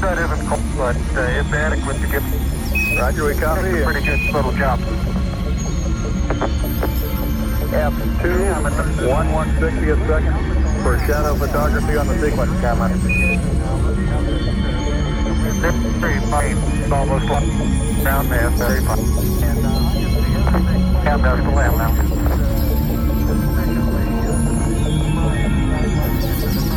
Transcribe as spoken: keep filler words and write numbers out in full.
that isn't cold, but uh, it's adequate to get. Roger, we copy. It's a pretty good little job. F two, one one sixtieth second for shadow photography on the sequence camera. Very fine. It's almost like down there. Very fine. And there's the lamb now.